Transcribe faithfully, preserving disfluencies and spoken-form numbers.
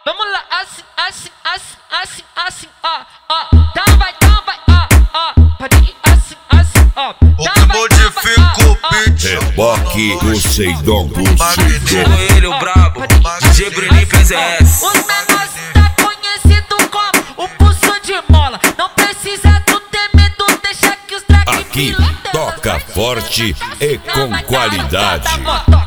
Vamos lá, assim, assim, assim, assim, assim, ó, ó. Então vai, então vai, ó, ó. Pode ir assim, assim, ó. O que modifica o beat. Reboque do Seidon do Seidon. Ele, o brabo, D J Bruninho P Z S. Os menores tá conhecido como o pulso de mola. Não precisa tu ter medo, deixa que os traques Aqui toca forte e com qualidade.